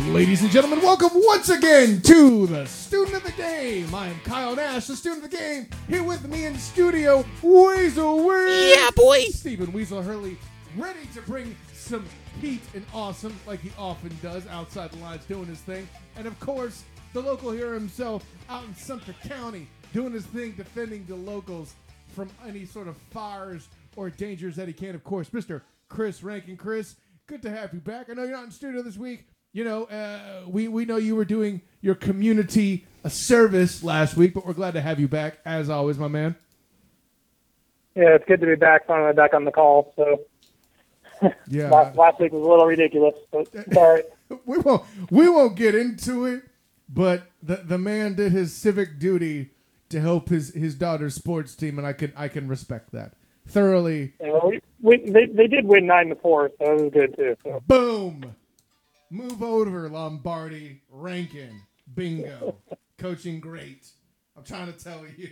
Ladies and gentlemen, welcome once again to the Student of the Game. I am Kyle Nash, the Student of the Game. Here with me in studio, Weasel Word. Yeah, boy. Stephen Weasel Hurley, ready to bring some heat and awesome, like he often does, outside the lines, doing his thing. And of course, the local hero himself, out in Sumter County, doing his thing, defending the locals from any sort of fires or dangers that he can. Of course, Mr. Chris Rankin. Chris, good to have you back. I know you're not in studio this week. You know, we know you were doing your community a service last week, but we're glad to have you back, as always, my man. Yeah, it's good to be back, finally back on the call. So, Yeah, last week was a little ridiculous, but sorry. we won't get into it, but the man did his civic duty to help his daughter's sports team, and I can respect that thoroughly. Yeah, they did win 9-4, so that was good too. So. Boom. Move over, Lombardi. Rankin. Bingo. Coaching great. I'm trying to tell you.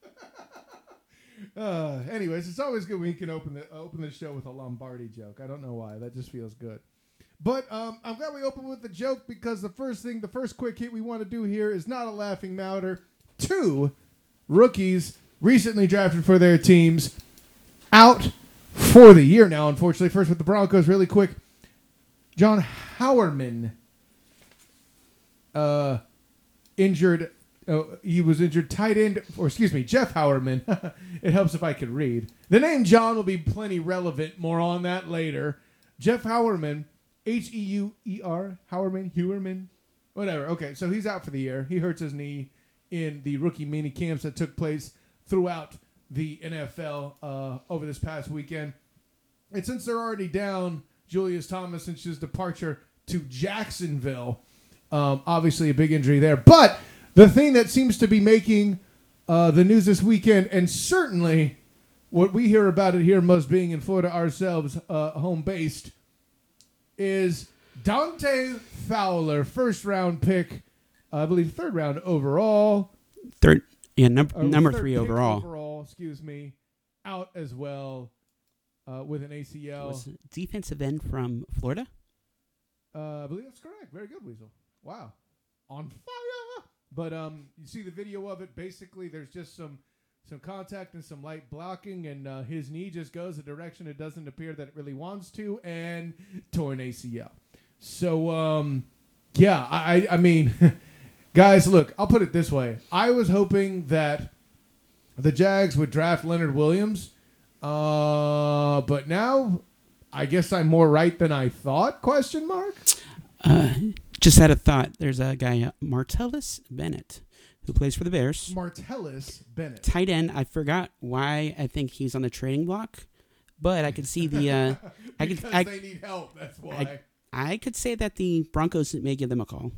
Anyways, it's always good when you can open the show with a Lombardi joke. I don't know why. That just feels good. But I'm glad we opened with the joke because the first quick hit we want to do here is not a laughing matter. 2 rookies recently drafted for their teams out for the year now, unfortunately. First with the Broncos, really quick. John Howerman injured. He was injured. Tight end, or excuse me, Jeff Howerman. It helps if I could read. The name John will be plenty relevant. More on that later. Jeff Howerman, Heuer, Howerman, whatever. Okay, so he's out for the year. He hurts his knee in the rookie mini camps that took place throughout the NFL over this past weekend. And since they're already down Julius Thomas since his departure to Jacksonville. Obviously a big injury there. But the thing that seems to be making the news this weekend, and certainly what we hear about it here, most being in Florida ourselves, home-based, is Dante Fowler, first-round pick, I believe third-round overall. Number 3 overall. Out as well. With an ACL. Was defensive end from Florida? I believe that's correct. Very good, Weasel. Wow. On fire. But you see the video of it. Basically, there's just some contact and some light blocking, and his knee just goes a direction it doesn't appear that it really wants to, and torn ACL. So, yeah, I mean, guys, look, I'll put it this way. I was hoping that the Jags would draft Leonard Williams. But now I guess I'm more right than I thought, ? Just had a thought. There's a guy, Martellus Bennett, who plays for the Bears. Martellus Bennett. Tight end. I forgot why I think he's on the trading block, but I could see the... they need help, that's why. I could say that the Broncos may give them a call.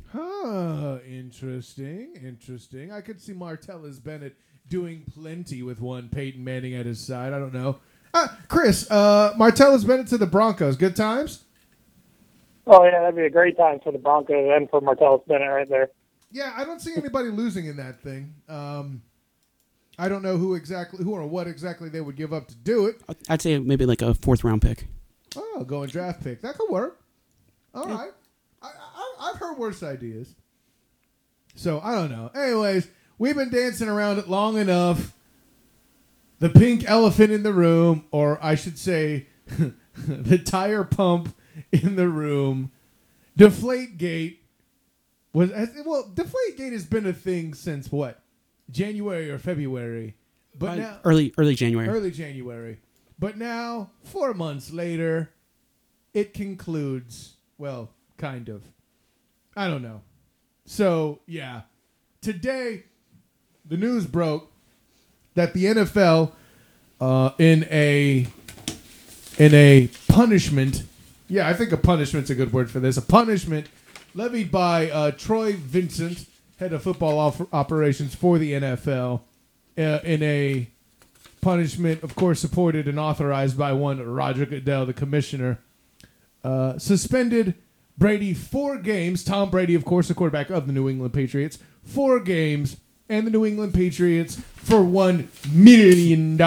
Interesting. I could see Martellus Bennett doing plenty with one Peyton Manning at his side. I don't know. Chris, Martellus Bennett to the Broncos. Good times? Oh, yeah, that'd be a great time for the Broncos and for Martellus Bennett right there. Yeah, I don't see anybody losing in that thing. I don't know who or what exactly they would give up to do it. I'd say maybe like a 4th-round pick. Oh, going draft pick. That could work. All right. I've heard worse ideas. So, I don't know. Anyways, we've been dancing around it long enough. The pink elephant in the room, or I should say, the tire pump in the room. Deflategate Deflategate has been a thing since what? January or February? But now early January. Early January. But now, 4 months later, it concludes. Well, kind of. I don't know. So, yeah. Today, the news broke that the NFL, in a punishment, I think a punishment's a good word for this, a punishment levied by Troy Vincent, head of football operations for the NFL, in a punishment, of course, supported and authorized by one Roger Goodell, the commissioner, suspended Brady 4 games. Tom Brady, of course, the quarterback of the New England Patriots, 4 games, and the New England Patriots for $1 million.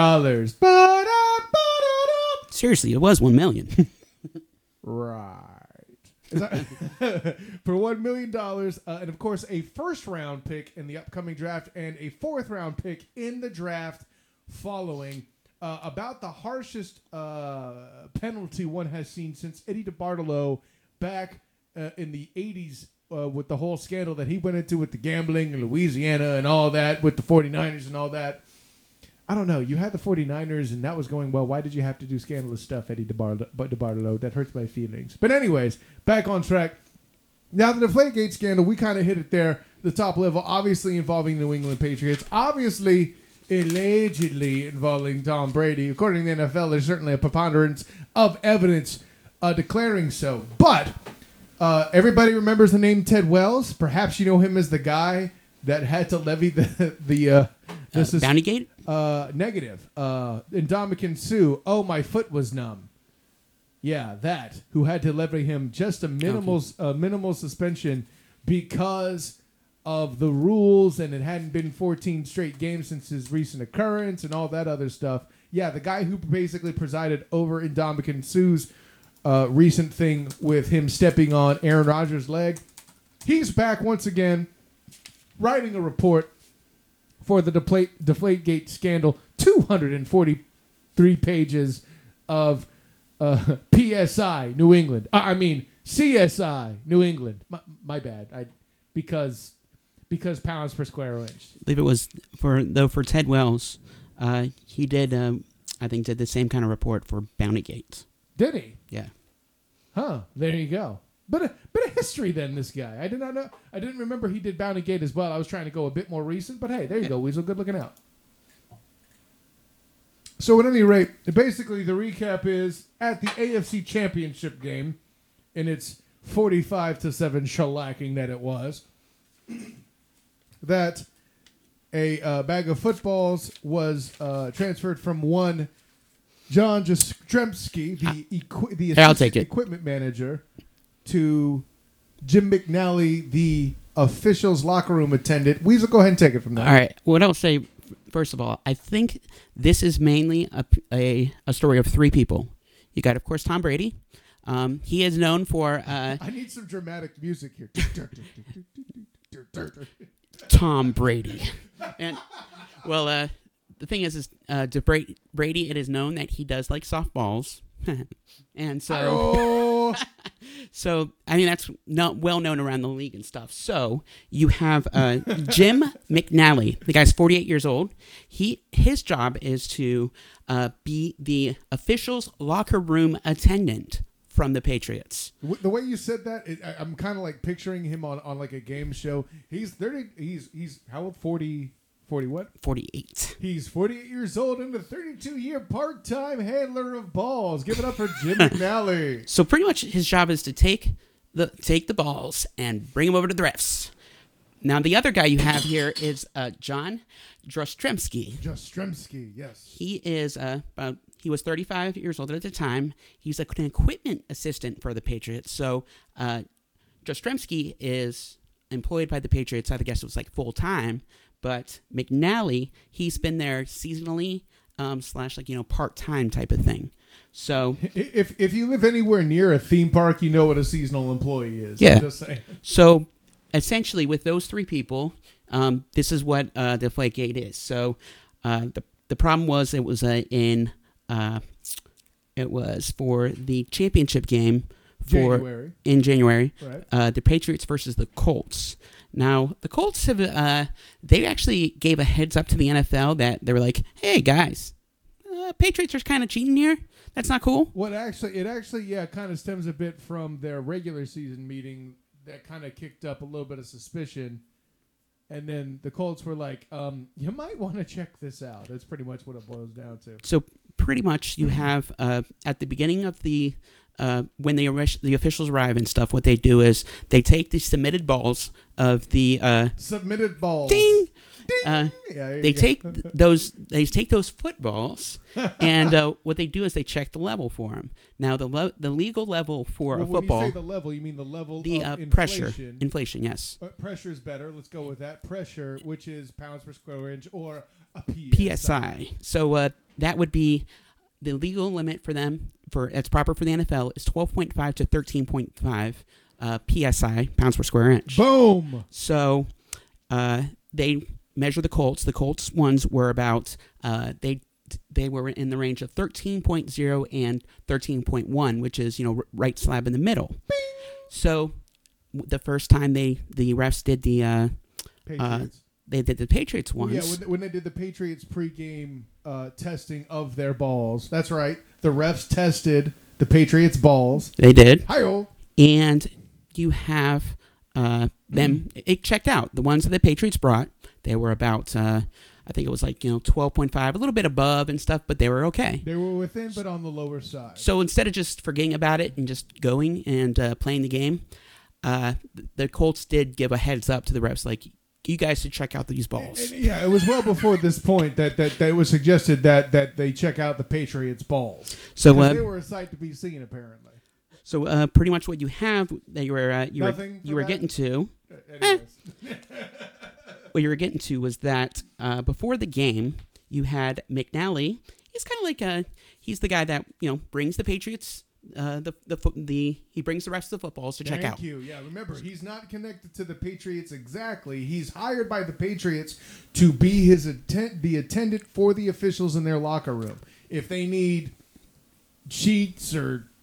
Seriously, it was $1 million. Right. For $1 million, and of course a first-round pick in the upcoming draft and a fourth-round pick in the draft following. About the harshest penalty one has seen since Eddie DeBartolo back in the 80s with the whole scandal that he went into with the gambling in Louisiana and all that with the 49ers and all that. I don't know. You had the 49ers and that was going well. Why did you have to do scandalous stuff, Eddie DeBartolo? That hurts my feelings. But anyways, back on track. Now, the Deflategate scandal, we kind of hit it there, the top level, obviously involving New England Patriots. Obviously, allegedly involving Tom Brady. According to the NFL, there's certainly a preponderance of evidence declaring so. But everybody remembers the name Ted Wells. Perhaps you know him as the guy that had to levy the Bountygate? Negative. Ndamukong Suh. Oh, my foot was numb. Yeah, that. Who had to levy him just a minimal suspension because of the rules, and it hadn't been 14 straight games since his recent occurrence and all that other stuff. Yeah, the guy who basically presided over Ndamukong Suh's recent thing with him stepping on Aaron Rodgers' leg. He's back once again writing a report for the Deflategate scandal. 243 pages of PSI New England. CSI New England. My bad. Because pounds per square inch. I believe it was for Ted Wells. He did did the same kind of report for Bountygate. Did he? Yeah. Huh. There you go. But a history then, this guy. I did not know. I didn't remember he did Bountygate as well. I was trying to go a bit more recent, but hey, there you go, Weasel. Good looking out. So at any rate, basically the recap is at the AFC Championship game, in its 45-7 shellacking that it was, that a bag of footballs was transferred from one John Jastrzemski, the assistant equipment manager, to Jim McNally, the officials' locker room attendant. Weasel, go ahead and take it from there. All right. What I'll say, first of all, I think this is mainly a story of three people. You got, of course, Tom Brady. He is known for... I need some dramatic music here. Tom Brady. And, well, the thing is Brady, it is known that he does like softballs. And so... So, that's not well known around the league and stuff. So, you have Jim McNally. The guy's 48 years old. His job is to be the officials' locker room attendant from the Patriots. The way you said that, I'm kind of like picturing him on like a game show. He's 30. He's how old? 40 what? 48. He's 48 years old and a 32-year part-time handler of balls. Give it up for Jim McNally. So pretty much his job is to take the balls and bring them over to the refs. Now the other guy you have here is John Jastrzemski. Jastrzemski, yes. He is he was 35 years old at the time. He's an equipment assistant for the Patriots. So Jastrzemski is employed by the Patriots. I guess it was like full time. But McNally, he's been there seasonally / part-time type of thing. So if you live anywhere near a theme park, you know what a seasonal employee is. Yeah. I'm just saying. So essentially, with those three people, this is what Deflategate is. So the problem was it was for the championship game in January. Right. The Patriots versus the Colts. Now, the Colts have they actually gave a heads up to the NFL that they were like, hey, guys, Patriots are kind of cheating here. That's not cool. Well, it kind of stems a bit from their regular season meeting that kind of kicked up a little bit of suspicion. And then the Colts were like, you might want to check this out. That's pretty much what it boils down to. So pretty much you have at the beginning of the when the officials arrive and stuff, what they do is they take the submitted balls of the submitted balls. Ding. Ding. They take those footballs, and what they do is they check the level for them. Now the legal level for a football. When you say the level, you mean the level of inflation. Pressure. Inflation, yes. Pressure is better. Let's go with that. Pressure, which is pounds per square inch, or a PSI. So that would be the legal limit for them. that's proper for the NFL is 12.5 to 13.5 psi, pounds per square inch. Boom. So they measure the Colts. The Colts ones were about they were in the range of 13.0 and 13.1, which is right slab in the middle. Bing! So the first time the refs did the Patriots. They did the Patriots ones. Yeah, when they did the Patriots pregame testing of their balls. That's right. The refs tested the Patriots' balls. They did. Hi-yo. And you have them. It checked out. The ones that the Patriots brought, they were about, I think it was 12.5, a little bit above and stuff, but they were okay. They were within, but on the lower side. So instead of just forgetting about it and just going and playing the game, the Colts did give a heads up to the refs, like, you guys should check out these balls. Yeah, it was well before this point that it was suggested that they check out the Patriots' balls. So they were a sight to be seen, apparently. So pretty much what you have that you were getting to. What you were getting to was that before the game, you had McNally. He's kind of like he's the guy that brings the Patriots. He brings the rest of the footballs to check out. Thank you. Yeah, remember, he's not connected to the Patriots exactly. He's hired by the Patriots to be the attendant for the officials in their locker room. If they need sheets,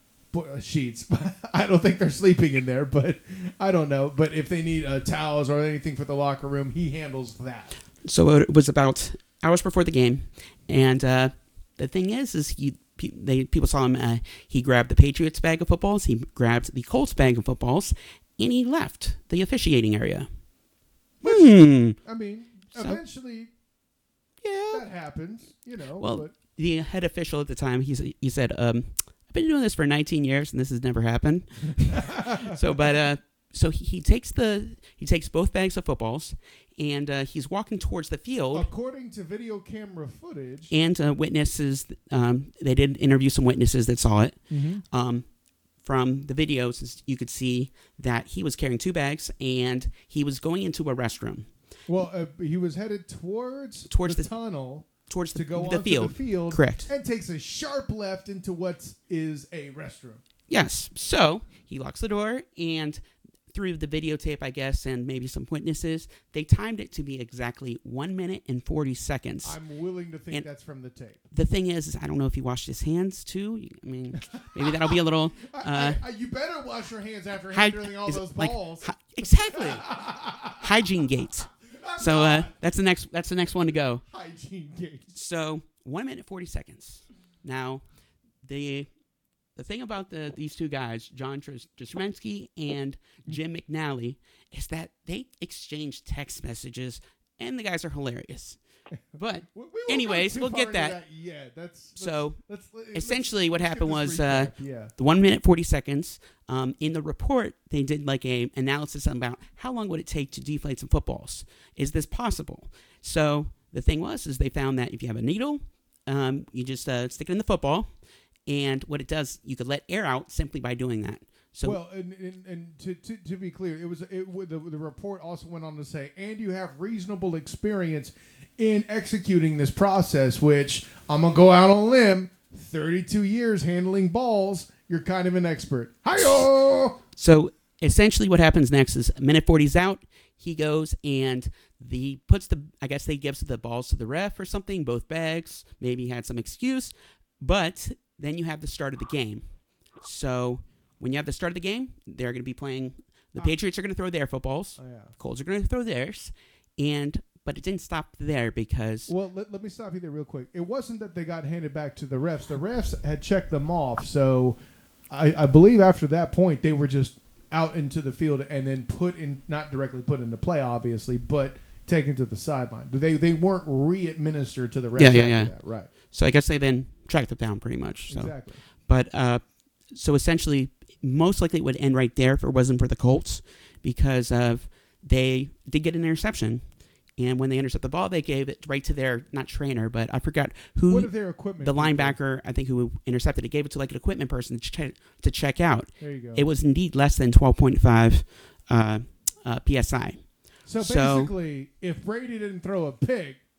I don't think they're sleeping in there, but I don't know. But if they need towels or anything for the locker room, he handles that. So it was about hours before the game, and the thing is people saw him. He grabbed the Patriots bag of footballs. He grabbed the Colts bag of footballs, and he left the officiating area. I mean, eventually, that happens. Well, but the head official at the time, he said, "I've been doing this for 19 years, and this has never happened." So he takes both bags of footballs, and he's walking towards the field. According to video camera footage and witnesses, they did interview some witnesses that saw it. Mm-hmm. From the videos, you could see that he was carrying two bags, and he was going into a restroom. Well, he was headed towards the tunnel. Towards to go the onto the field. Correct. And takes a sharp left into what is a restroom. Yes. So he locks the door, and through the videotape, I guess, and maybe some witnesses, they timed it to be exactly 1 minute and 40 seconds. I'm willing to think that's from the tape. The thing is I don't know if he washed his hands, too. I mean, maybe that'll be a little... you better wash your hands after handling all those balls. Exactly. Hygiene gates. So that's the next one to go. Hygiene gates. So 1 minute 40 seconds. Now, the thing about these two guys, John Jastrzemski and Jim McNally, is that they exchange text messages, and the guys are hilarious. But anyways, we'll get that. Yeah, essentially what happened was the 1 minute 40 seconds. In the report, they did like a analysis about how long would it take to deflate some footballs. Is this possible? So the thing was they found that if you have a needle, you just stick it in the football, and what it does, you could let air out simply by doing that. So, well, and to be clear, the report also went on to say, and you have reasonable experience in executing this process, which I'm going to go out on a limb, 32 years handling balls, you're kind of an expert. Hi-yo! So essentially what happens next is minute 40's out, he goes and he gives the balls to the ref or something, both bags, maybe he had some excuse, but then you have the start of the game. So when you have the start of the game, they're going to be playing, the Patriots are going to throw their footballs, Colts are going to throw theirs, but it didn't stop there because... Well, let me stop you there real quick. It wasn't that they got handed back to the refs. The refs had checked them off, so I believe after that point, they were just out into the field and then not directly put into play, obviously, but taken to the sideline. They weren't re-administered to the refs. Yeah. That, right. So I guess they then tracked it down pretty much. So. Exactly. But so essentially, most likely it would end right there if it wasn't for the Colts because they did get an interception. And when they intercept the ball, they gave it right to their, not trainer, but I forgot who. What if their equipment? The linebacker, I think, who intercepted it, gave it to like an equipment person to check out. There you go. It was indeed less than 12.5 PSI. So basically, if Brady didn't throw a pick,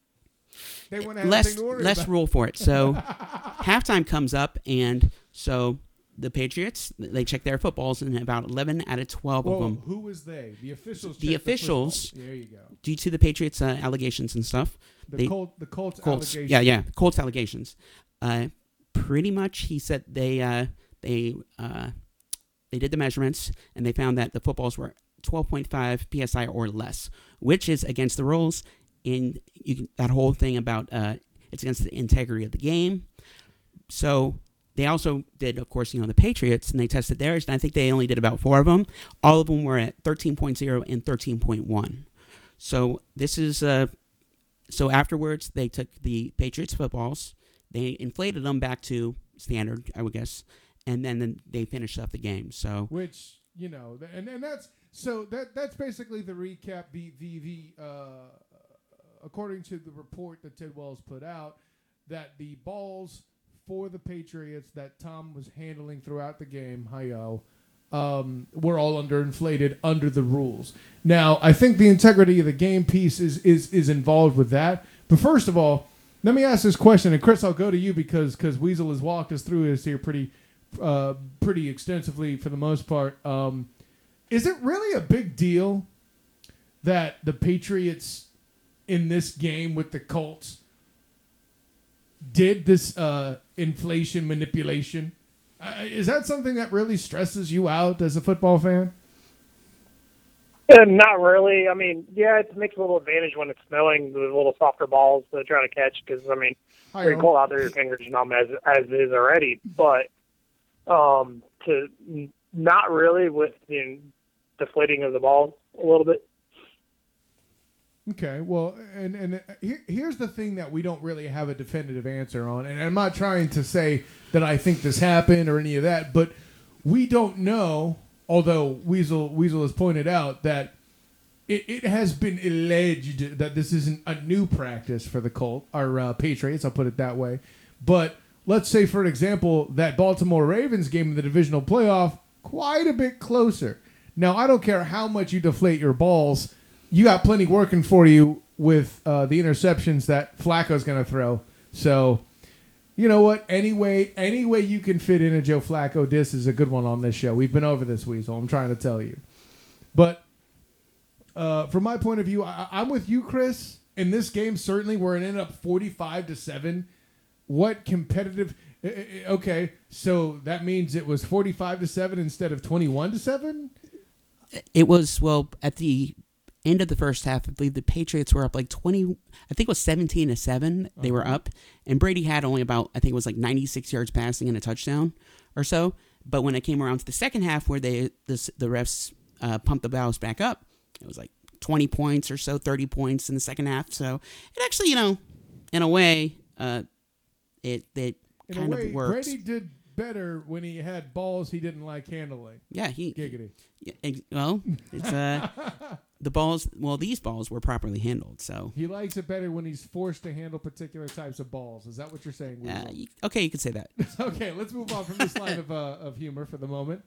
They want to have anything to worry less about. rule for it. So halftime comes up, and so the Patriots, they check their footballs, and about 11 out of 12 of them. Who was they? The officials. The officials. There you go. Due to the Patriots' allegations and stuff. The Colts allegations. Yeah, Colts allegations. Pretty much, he said they did the measurements, and they found that the footballs were 12.5 psi or less, which is against the rules. And that whole thing about it's against the integrity of the game. So they also did, of course, the Patriots, and they tested theirs, and I think they only did about 4 of them. All of them were at 13.0 and 13.1. So this is so afterwards they took the Patriots footballs, they inflated them back to standard, I would guess, and then they finished up the game. So which and that's basically the recap. The according to the report that Ted Wells put out, that the balls for the Patriots that Tom was handling throughout the game, were all underinflated under the rules. Now, I think the integrity of the game piece is involved with that. But first of all, let me ask this question, and Chris, I'll go to you because Weasel has walked us through this here pretty extensively for the most part. Is it really a big deal that the Patriots in this game with the Colts did this inflation manipulation? Is that something that really stresses you out as a football fan? Not really. I mean, yeah, it makes a little advantage when it's snowing, the little softer balls to try to catch because, pretty cold out there, your fingers are numb as is already. But to not really with the deflating of the balls a little bit. Okay, well, and here's the thing that we don't really have a definitive answer on, and I'm not trying to say that I think this happened or any of that, but we don't know, although Weasel has pointed out that it has been alleged that this isn't a new practice for the Patriots, I'll put it that way, but let's say, for example, that Baltimore Ravens game in the divisional playoff, quite a bit closer. Now, I don't care how much you deflate your balls, you got plenty working for you with the interceptions that Flacco's going to throw. So, you know what? Any way you can fit in a Joe Flacco diss is a good one on this show. We've been over this, Weasel. I'm trying to tell you. But from my point of view, I'm with you, Chris. In this game, certainly, where it ended up 45-7. What competitive... Okay, so that means it was 45-7 instead of 21-7? It was, at the end of the first half, I believe the Patriots were up like 20, I think it was 17-7. They were up, and Brady had only about, I think it was like 96 yards passing and a touchdown or so. But when it came around to the second half, where the refs pumped the balls back up, it was like 20 points or so, 30 points in the second half. So it actually, in a way, it kind of worked. Brady did better when he had balls he didn't like handling. Yeah, giggity. Well, it's the balls. Well, these balls were properly handled, so he likes it better when he's forced to handle particular types of balls. Is that what you're saying? Okay, you could say that. Okay, let's move on from this line of humor for the moment.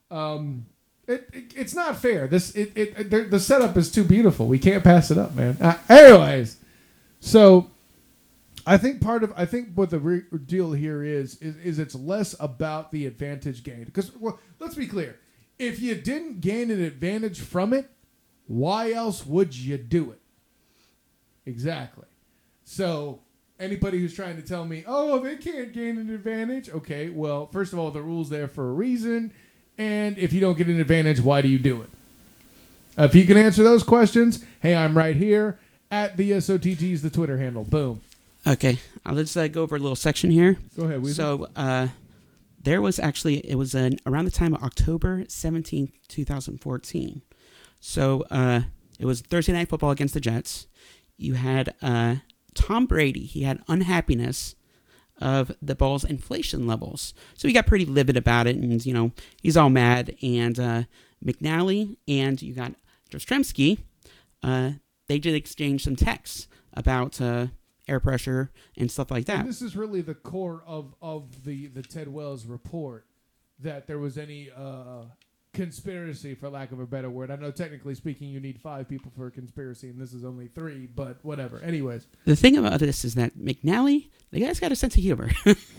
It's not fair. The setup is too beautiful. We can't pass it up, man. Anyways, so I think what the deal here is it's less about the advantage gained. Because, let's be clear. If you didn't gain an advantage from it, why else would you do it? Exactly. So anybody who's trying to tell me, they can't gain an advantage. Okay, well, first of all, the rule's there for a reason. And if you don't get an advantage, why do you do it? If you can answer those questions, hey, I'm right here at the SOTG's, the Twitter handle. Boom. Okay, let's go over a little section here. Go ahead, Weasel. So there was actually, it was around the time of October 17th, 2014. So it was Thursday Night Football against the Jets. You had Tom Brady. He had unhappiness of the ball's inflation levels. So he got pretty livid about it, and, he's all mad. And McNally and you got Jastrzemski, they did exchange some texts about air pressure and stuff like that. And this is really the core of the Ted Wells report, that there was any conspiracy, for lack of a better word. I know technically speaking you need 5 people for a conspiracy, and this is only 3, but whatever. Anyways. The thing about this is that McNally, the guy's got a sense of humor.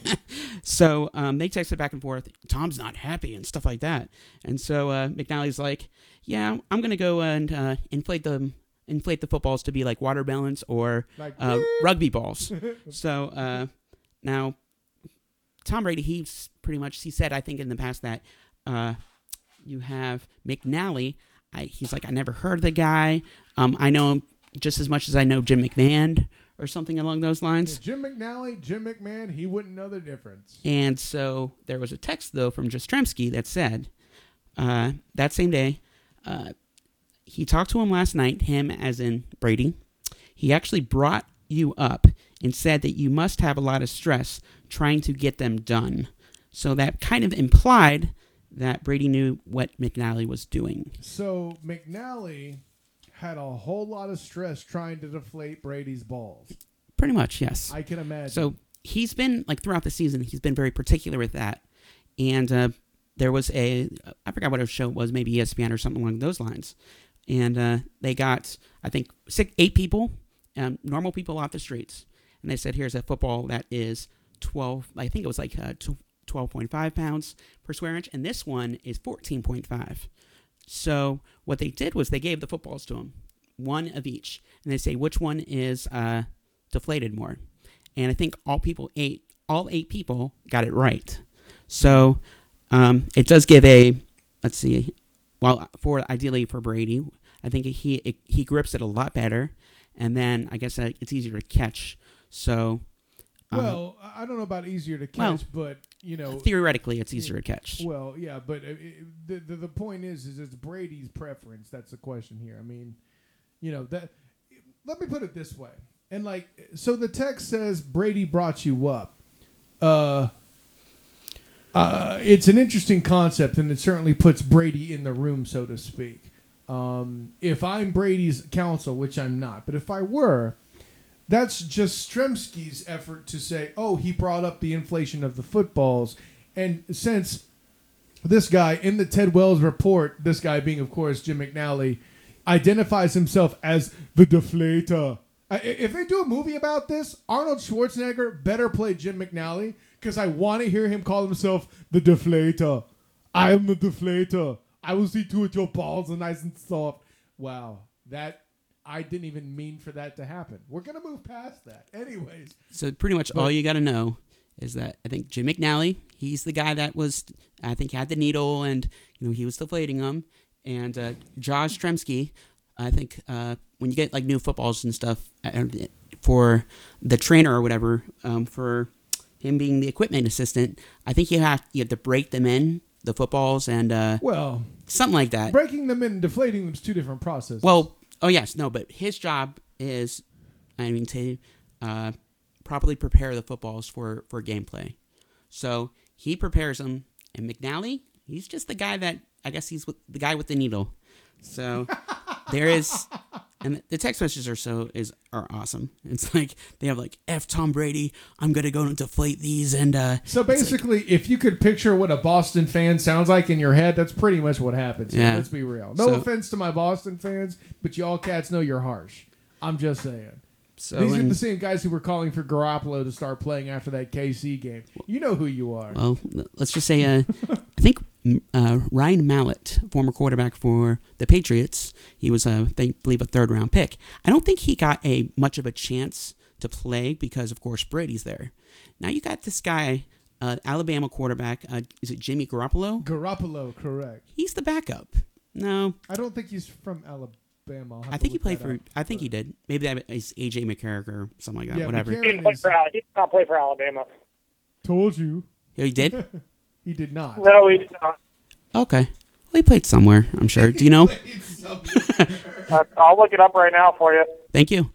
So they texted back and forth, Tom's not happy and stuff like that. And so McNally's like, yeah, I'm going to go and inflate the footballs to be like watermelons or Like, rugby balls. So now Tom Brady, he said, I think in the past that you have McNally. He's like, I never heard of the guy. I know him just as much as I know Jim McMahon or something along those lines. Jim McNally, Jim McMahon, he wouldn't know the difference. And so there was a text, though, from Jastrzemski that said, that same day, he talked to him last night, him as in Brady. He actually brought you up and said that you must have a lot of stress trying to get them done. So that kind of implied that Brady knew what McNally was doing. So McNally had a whole lot of stress trying to deflate Brady's balls. Pretty much, yes. I can imagine. So he's been, like, throughout the season, he's been very particular with that. And there was I forgot what show it was, maybe ESPN or something along those lines. And they got, I think, 8 people, normal people off the streets. And they said, here's a football that is 12, I think it was like 12.5 pounds per square inch. And this one is 14.5. So what they did was they gave the footballs to him, one of each. And they say, which one is deflated more? And I think all 8 people got it right. So it does give let's see, well, ideally for Brady, I think he grips it a lot better. And then I guess it's easier to catch. So, well, I don't know about easier to catch, but theoretically, it's easier to catch. Well, yeah, but the point is it's Brady's preference. That's the question here. I mean, that. Let me put it this way, and so the text says Brady brought you up. It's an interesting concept, and it certainly puts Brady in the room, so to speak. If I'm Brady's counsel, which I'm not, but if I were. That's just Stremski's effort to say, oh, he brought up the inflation of the footballs. And since this guy, in the Ted Wells report, this guy being, of course, Jim McNally, identifies himself as the deflator. If they do a movie about this, Arnold Schwarzenegger better play Jim McNally, because I want to hear him call himself the deflator. I am the deflator. I will see to it your balls are nice and soft. Wow, I didn't even mean for that to happen. We're going to move past that. Anyways. So pretty much all you got to know is that I think Jim McNally, he's the guy that I think had the needle and, he was deflating them. And Josh Stremski, I think when you get like new footballs and stuff for the trainer or whatever, for him being the equipment assistant, I think you have to break them in, the footballs, and something like that. Breaking them in and deflating them is 2 different processes. Well, oh, yes, no, but his job is, to properly prepare the footballs for gameplay. So he prepares them, and McNally, he's just the guy that, I guess he's the guy with the needle. So there is, and the text messages are awesome. It's like, they have like, F Tom Brady, I'm going to go and deflate these. And so basically, if you could picture what a Boston fan sounds like in your head, that's pretty much what happens. Yeah. Let's be real. No offense to my Boston fans, but you all cats know you're harsh. I'm just saying. So these are the same guys who were calling for Garoppolo to start playing after that KC game. You know who you are. Well, let's just say, I think Ryan Mallett, former quarterback for the Patriots, he was, I believe, a 3rd-round pick. I don't think he got much of a chance to play because, of course, Brady's there. Now you got this guy, Alabama quarterback. Is it Jimmy Garoppolo? Garoppolo, correct. He's the backup. No. I don't think he's from Alabama. I think he played for. I think he did. Maybe that is AJ McCarrick or something like that. Yeah, whatever. He did not play for Alabama. Told you. Yeah, he did. He did not. No, he did not. Okay. Well, he played somewhere. I'm sure. Do you know? I'll look it up right now for you. Thank you.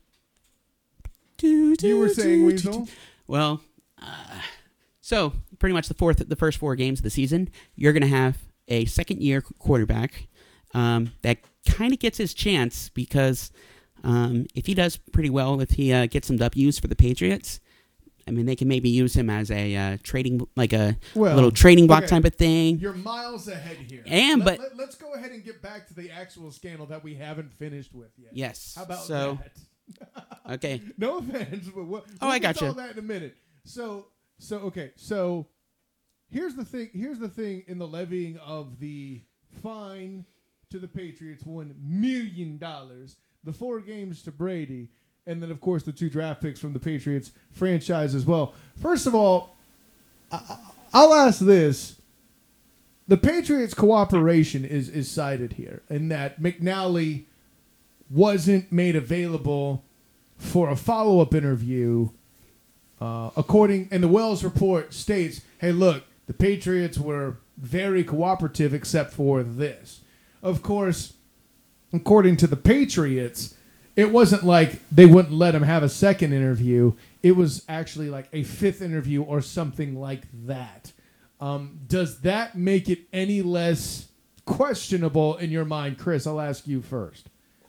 You were saying, Weasel? Well, so pretty much the first 4 games of the season, you're going to have a second-year quarterback that kind of gets his chance because if he does pretty well, if he gets some W's for the Patriots, I mean, they can maybe use him as a trading, like a Well, little trading block okay. type of thing. You're miles ahead here. And let's go ahead and get back to the actual scandal that we haven't finished with yet. Yes. How about so, that? Okay. No offense, but we'll I get got to you. all that in a minute. So okay. So here's the thing. Here's the thing in the levying of the fine to the Patriots, $1 million, the 4 games to Brady, and then of course the 2 draft picks from the Patriots franchise as well. First of all, I'll ask this. The Patriots' cooperation is cited here in that McNally wasn't made available for a follow-up interview. And the Wells report states, hey, look, the Patriots were very cooperative except for this. Of course, according to the Patriots, it wasn't like they wouldn't let him have a second interview. It was actually like a 5th interview or something like that. Does that make it any less questionable in your mind? Chris, I'll ask you first.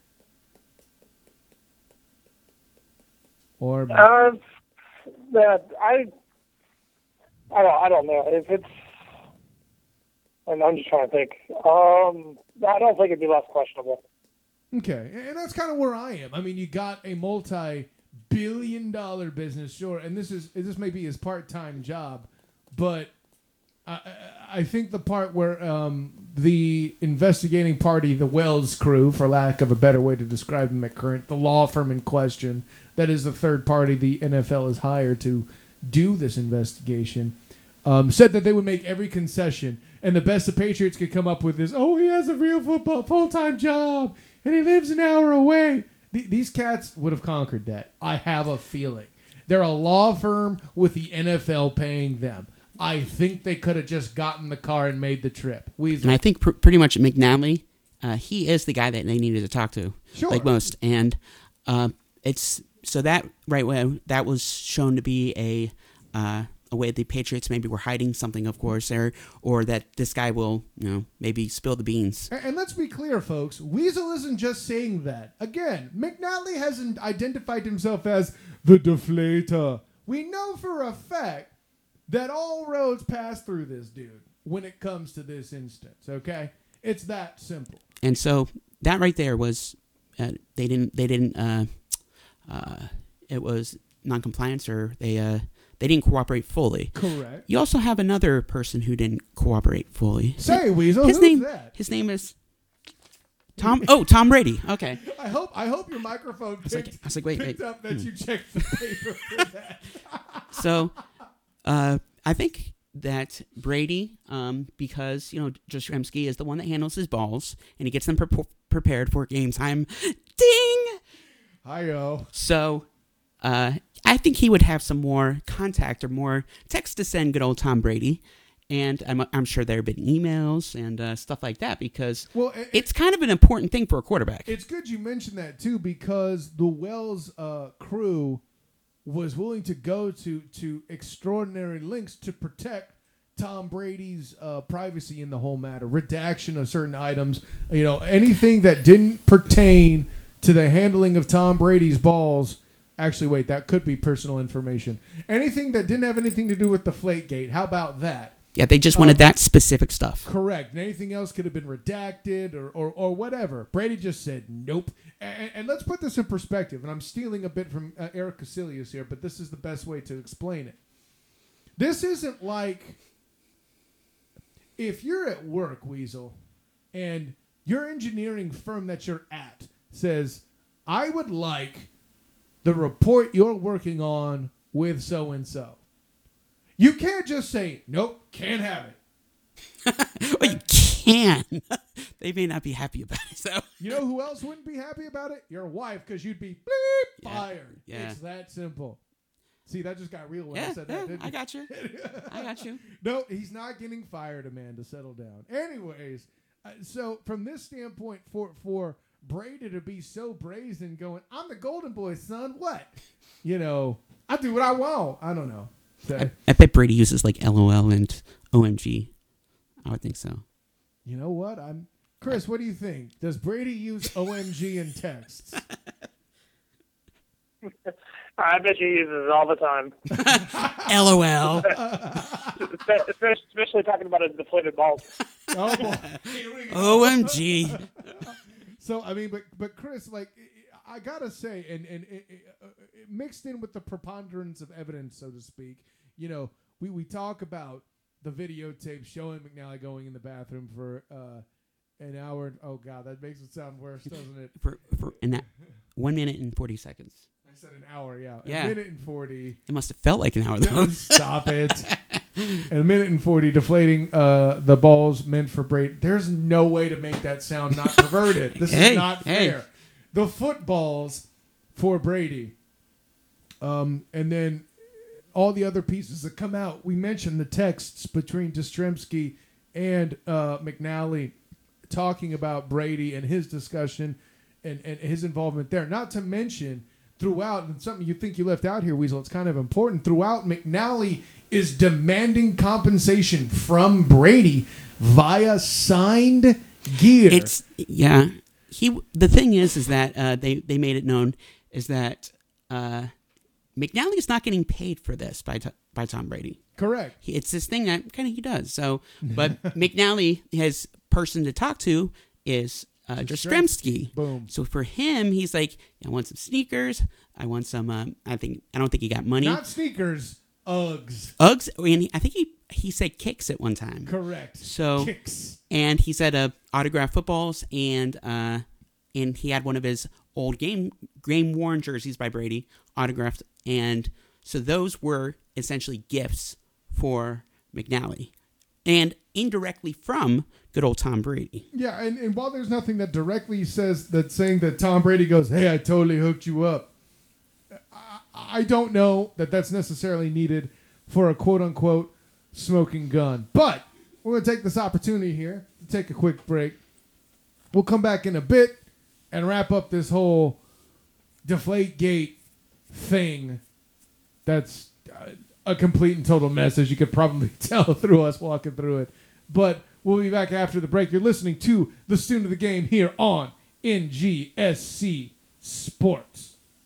Or that I don't know if it's. And I'm just trying to think. I don't think it'd be less questionable. Okay, and that's kind of where I am. I mean, you got a multi-billion-dollar business, sure, and this may be his part-time job, but I think the part where the investigating party, the Wells crew, for lack of a better way to describe them at current, the law firm in question, that is the third party the NFL has hired to do this investigation, said that they would make every concession. And the best the Patriots could come up with is, oh, he has a real football full-time job, and he lives an hour away. These cats would have conquered that. I have a feeling. They're a law firm with the NFL paying them. I think they could have just gotten the car and made the trip. And I think pretty much McNally, he is the guy that they needed to talk to, sure. like most. And it's so that right way that was shown to be a way the Patriots maybe were hiding something, of course, or that this guy will, maybe spill the beans. And let's be clear, folks. Weasel isn't just saying that. Again, McNally hasn't identified himself as the deflator. We know for a fact that all roads pass through this dude when it comes to this instance, okay? It's that simple. And so that right there was, it was non-compliance, or they didn't cooperate fully. Correct. You also have another person who didn't cooperate fully. Say, Weasel, who's who's that? His name is Tom. Oh, Tom Brady. Okay. I hope your microphone picked wait. up that you checked the paper for that. So, I think that Brady, because Jastrzemski is the one that handles his balls and he gets them prepared for game time. Ding. Hi-yo. So, I think he would have some more contact or more text to send good old Tom Brady. And I'm sure there have been emails and stuff like that because it's kind of an important thing for a quarterback. It's good you mentioned that, too, because the Wells crew was willing to go to extraordinary lengths to protect Tom Brady's privacy in the whole matter. Redaction of certain items, anything that didn't pertain to the handling of Tom Brady's balls. Actually, wait, that could be personal information. Anything that didn't have anything to do with the Deflategate. How about that? Yeah, they just wanted that specific stuff. Correct. And anything else could have been redacted or whatever. Brady just said nope. And let's put this in perspective. And I'm stealing a bit from Eric Casillas here, but this is the best way to explain it. This isn't like if you're at work, Weasel, and your engineering firm that you're at says, I would like the report you're working on with so-and-so. You can't just say, nope, can't have it. Well, you can. They may not be happy about it. So. You know who else wouldn't be happy about it? Your wife, because you'd be fired. Yeah. It's that simple. See, that just got real when I said that, didn't it? I got you. No, he's not getting fired, Amanda. Settle down. Anyways, so from this standpoint, for Brady to be so brazen going, I'm the golden boy, son. What? I do what I want. I don't know. So, I bet Brady uses like LOL and OMG. I would think so. You know what? Chris, what do you think? Does Brady use OMG in texts? I bet you uses it all the time. LOL. Especially talking about his deflated balls. Oh boy. OMG. So I mean, but Chris, like, I gotta say, and mixed in with the preponderance of evidence, so to speak, you know, we talk about the videotape showing McNally going in the bathroom for an hour. Oh God, that makes it sound worse, doesn't it? for in that 1 minute and 40 seconds. I said an hour, yeah. Yeah. A minute and 40. It must have felt like an hour though. Stop it. And a minute and 40 deflating the balls meant for Brady. There's no way to make that sound not perverted. This is not fair. The footballs for Brady. And then all the other pieces that come out. We mentioned the texts between Jastrzemski and McNally talking about Brady and his discussion and his involvement there. Not to mention throughout, and something you think you left out here, Weasel, it's kind of important. Throughout, McNally is demanding compensation from Brady via signed gear. The thing is that they made it known is that McNally is not getting paid for this by Tom Brady. Correct. It's this thing that kind of he does. So, but McNally, his person to talk to is Jastrzemski. Boom. So for him, he's like, I want some sneakers. I want some. I don't think he got money. Not sneakers. Uggs. Uggs. And I think he said kicks at one time. Correct. So kicks. And he said autographed footballs, and he had one of his old game worn jerseys by Brady autographed, and so those were essentially gifts for McNally, and indirectly from good old Tom Brady. Yeah, and while there's nothing that directly says that saying that Tom Brady goes, hey, I totally hooked you up, I don't know that that's necessarily needed for a quote-unquote smoking gun. But we're going to take this opportunity here to take a quick break. We'll come back in a bit and wrap up this whole Deflategate thing that's a complete and total mess, as you could probably tell through us walking through it. But we'll be back after the break. You're listening to the Student of the Game here on NGSC Sports.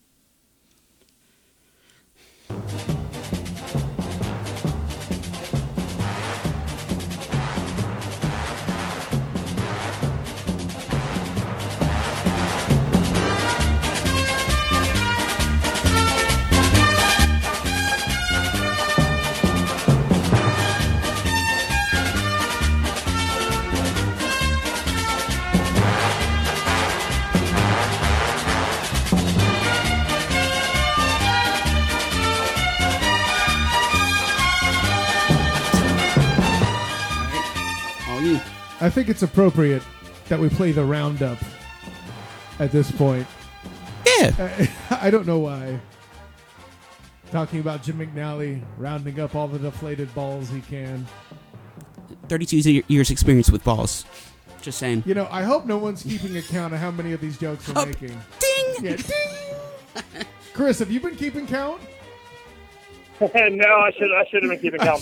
I think it's appropriate that we play the roundup at this point. Yeah. I don't know why. Talking about Jim McNally rounding up all the deflated balls he can. 32 years experience with balls. Just saying. You know, I hope no one's keeping account of how many of these jokes we're making. Ding! Yeah, ding! Chris, have you been keeping count? No, I should have been keeping count.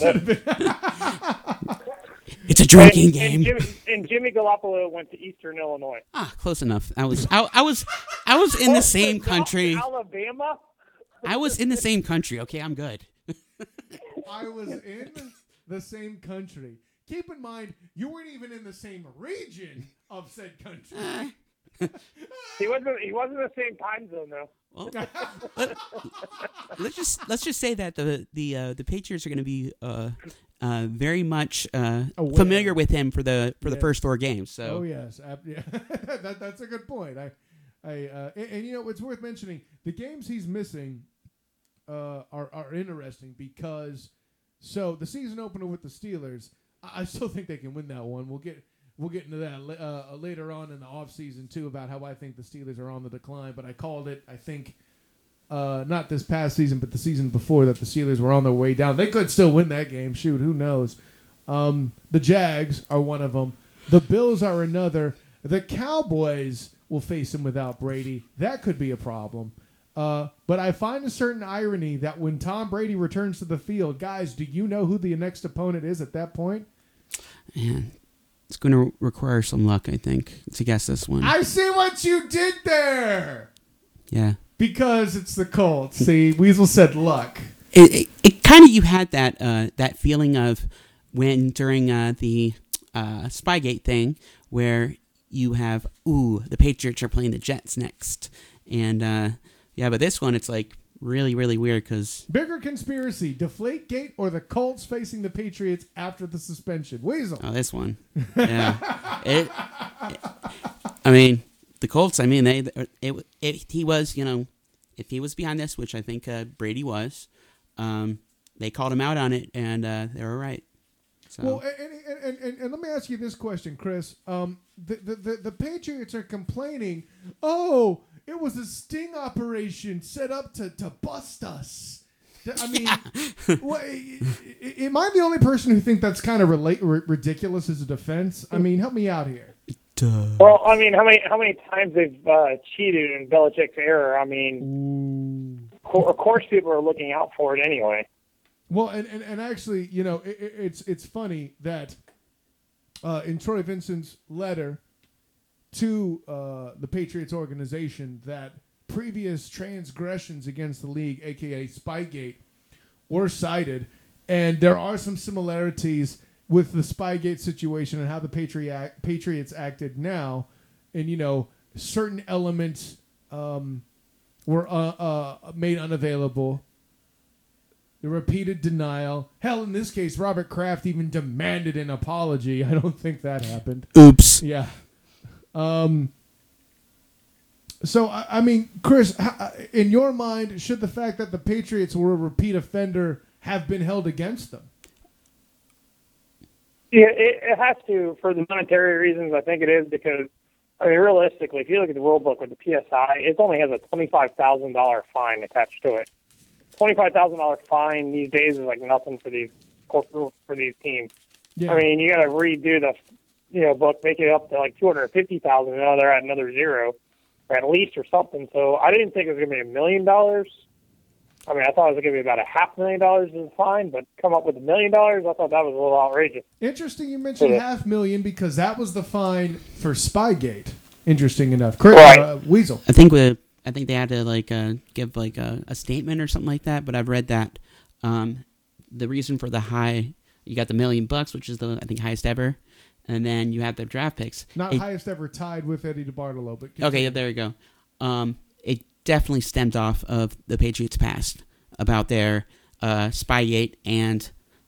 It's a drinking game. And Jimmy Garoppolo went to Eastern Illinois. Close enough. I was in the same country. Alabama? I was in the same country. Okay, I'm good. I was in the same country. Keep in mind, you weren't even in the same region of said country. He wasn't in the same time zone though. Well, let's just say that the Patriots are going to be very much familiar with him for the first 4 games. So. Oh yes, yeah, that's a good point. And you know, it's worth mentioning the games he's missing are interesting because the season opener with the Steelers, I still think they can win that one. We'll get into that later on in the offseason too about how I think the Steelers are on the decline. But I called it, I think, not this past season, but the season before, that the Steelers were on their way down. They could still win that game. Shoot, who knows? The Jags are one of them. The Bills are another. The Cowboys will face him without Brady. That could be a problem. But I find a certain irony that when Tom Brady returns to the field, guys, do you know who the next opponent is at that point? Man, it's going to require some luck, I think, to guess this one. I see what you did there. Yeah. Because it's the Colts. See, Weasel said luck. It kind of, you had that feeling of when during the Spygate thing where you have, the Patriots are playing the Jets next. And, but this one, it's like really, really weird because... Bigger conspiracy, Deflategate or the Colts facing the Patriots after the suspension? Weasel. Oh, this one. Yeah. I mean, the Colts, I mean, he was, if he was behind this, which I think Brady was, they called him out on it, and they were right. So. Well, and let me ask you this question, Chris. The Patriots are complaining, it was a sting operation set up to bust us. I mean, am I the only person who think that's kind of ridiculous as a defense? I mean, help me out here. Duh. Well, I mean, how many times they've cheated in Belichick's era? I mean, of course people are looking out for it anyway. Well, and actually, it's funny that in Troy Vincent's letter to the Patriots organization that previous transgressions against the league, a.k.a. Spygate, were cited, and there are some similarities with the Spygate situation and how the Patriots acted now, and certain elements were made unavailable. The repeated denial. Hell, in this case, Robert Kraft even demanded an apology. I don't think that happened. Oops. Yeah. So, I mean, Chris, in your mind, should the fact that the Patriots were a repeat offender have been held against them? Yeah, it has to, for the monetary reasons. I think it is because, I mean, realistically, if you look at the rule book with the PSI, it only has a $25,000 fine attached to it. $25,000 fine these days is like nothing for these teams. Yeah. I mean, you got to redo the book, make it up to like $250,000. Now they're at another zero, or at least, or something. So I didn't think it was going to be $1 million. I mean, I thought it was going to be about $500,000 as a fine, but come up with $1 million, I thought that was a little outrageous. Interesting you mentioned $500,000 because that was the fine for Spygate. Interesting enough. Chris, right. Weasel. I think they had to give a statement or something like that, but I've read that the reason for the high, you got the $1 million, which is the highest ever, and then you have the draft picks. Not highest ever, tied with Eddie DeBartolo, but okay, there you go. It definitely stemmed off of the Patriots' past about their Spygate and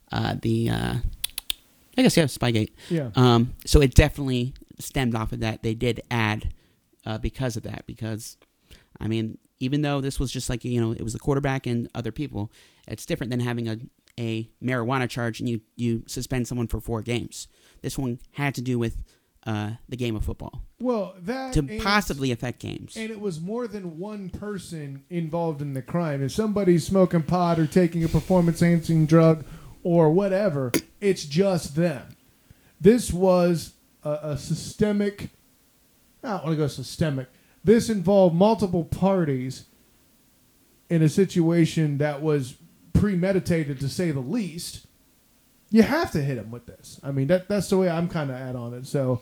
Spygate. Yeah. So it definitely stemmed off of that. They did add because of that. Because, I mean, even though this was just like, it was the quarterback and other people, it's different than having a marijuana charge and you suspend someone for 4 games. This one had to do with the game of football. Well, that to possibly affect games. And it was more than one person involved in the crime. If somebody's smoking pot or taking a performance-enhancing drug or whatever, it's just them. This was a systemic... I don't want to go systemic. This involved multiple parties in a situation that was premeditated, to say the least. You have to hit them with this. I mean, that's the way I'm kind of at on it. So...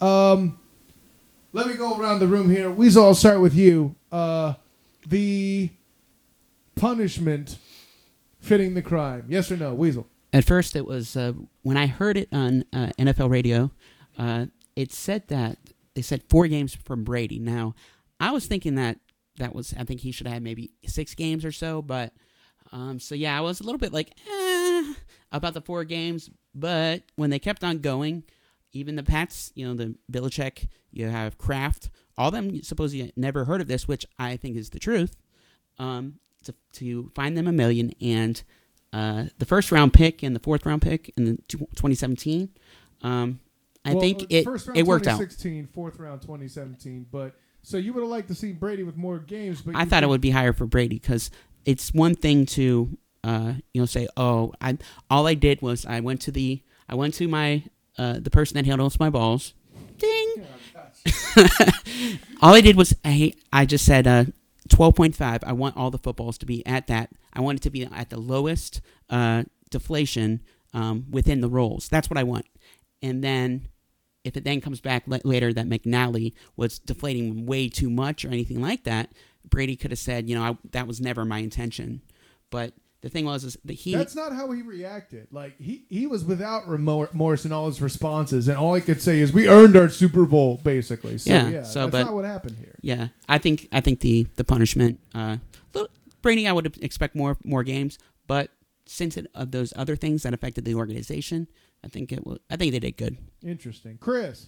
let me go around the room here. Weasel, I'll start with you. The punishment fitting the crime. Yes or no, Weasel? At first, it was when I heard it on NFL radio. It said that they said 4 games from Brady. Now, I was thinking that was. I think he should have had maybe 6 games or so. But I was a little bit like about the 4 games. But when they kept on going. Even the Pats, the Belichick, you have Kraft, all of them supposedly never heard of this, which I think is the truth, to find them $1 million. And the first round pick and the 4th round pick in 2017, I think it worked out. 2016, 4th round 2017. But so you would have liked to see Brady with more games. But I thought it would be higher for Brady because it's one thing to say, all I did was I went to my the person that handles my balls. Ding. All I did was I just said 12.5. I want all the footballs to be at that. I want it to be at the lowest deflation within the rolls. That's what I want. And then if it then comes back later that McNally was deflating him way too much or anything like that, Brady could have said, that was never my intention. But the thing was is that that's not how he reacted. Like, he was without remorse in all his responses, and all he could say is, we earned our Super Bowl, basically. So, that's not what happened here. Yeah, I think the punishment, Brady, I would expect more games, but since of those other things that affected the organization, I think they did good. Interesting. Chris?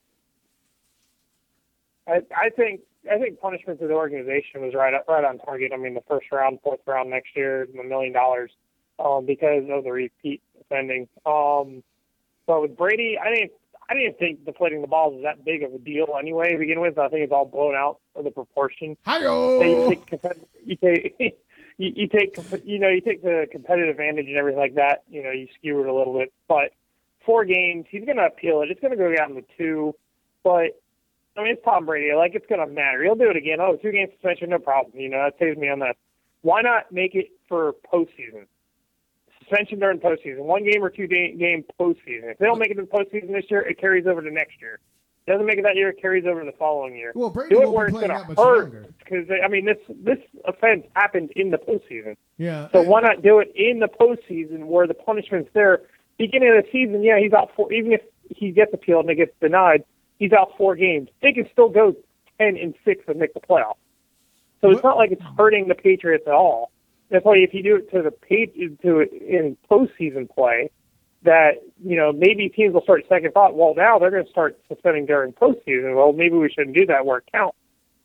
I think punishment to the organization was right on target. I mean, the first round, fourth round next year, $1 million, because of the repeat offending. But with Brady, I didn't think deflating the balls was that big of a deal anyway to begin with. I think it's all blown out of the proportion. Hi-yo! You take the competitive advantage and everything like that. You skew it a little bit. But 4 games, he's going to appeal it. It's going to go down to 2. But I mean, it's Tom Brady. It's going to matter. He'll do it again. 2-game suspension, no problem. That saves me on that. Why not make it for postseason? Suspension during postseason. 1 game or 2-game postseason. If they don't make it to the postseason this year, it carries over to next year. Doesn't make it that year, it carries over to the following year. Well, Brady won't be playing that much longer. Because, this offense happened in the postseason. Yeah. So why not do it in the postseason where the punishment's there? Beginning of the season, he's out for, even if he gets appealed and it gets denied, he's out 4 games. They can still go 10-6 and make the playoffs. So it's not like it's hurting the Patriots at all. That's why if you do it in postseason play, that maybe teams will start second thought. Well, now they're going to start suspending during postseason. Well, maybe we shouldn't do that where it counts.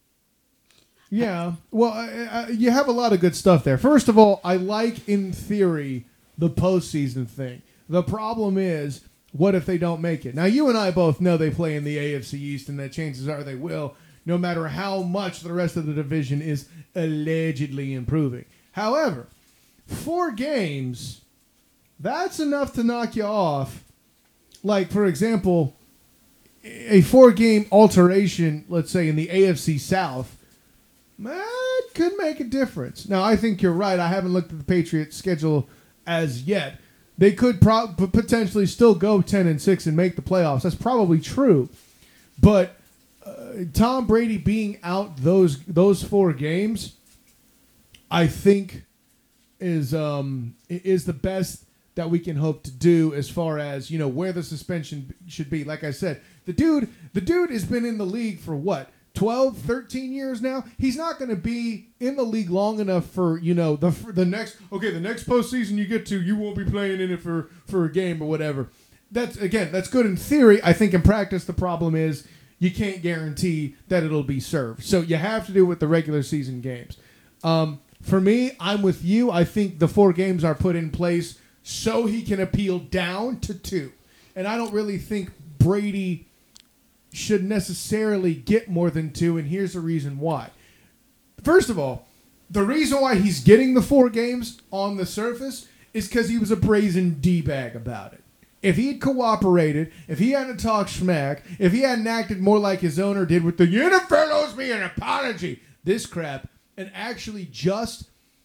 Yeah. Well, you have a lot of good stuff there. First of all, I like in theory the postseason thing. The problem is, what if they don't make it? Now, you and I both know they play in the AFC East, and that chances are they will, no matter how much the rest of the division is allegedly improving. However, 4 games, that's enough to knock you off. Like, for example, a 4-game alteration, let's say, in the AFC South, that could make a difference. Now, I think you're right. I haven't looked at the Patriots' schedule as yet. They could potentially still go 10-6 and make the playoffs. That's probably true. But Tom Brady being out those 4 games, I think is the best that we can hope to do as far as where the suspension should be. Like I said, the dude has been in the league for what? 12, 13 years now. He's not going to be in the league long enough for, the next postseason you get to, you won't be playing in it for a game or whatever. That's good in theory. I think in practice the problem is you can't guarantee that it'll be served. So you have to do it with the regular season games. For me, I'm with you. I think the 4 games are put in place so he can appeal down to 2. And I don't really think Brady should necessarily get more than 2, and here's the reason why. First of all, the reason why he's getting the 4 games on the surface is because he was a brazen D-bag about it. If he had cooperated, if he hadn't talked smack, if he hadn't acted more like his owner did with the NFL owes me an apology, this crap, and actually just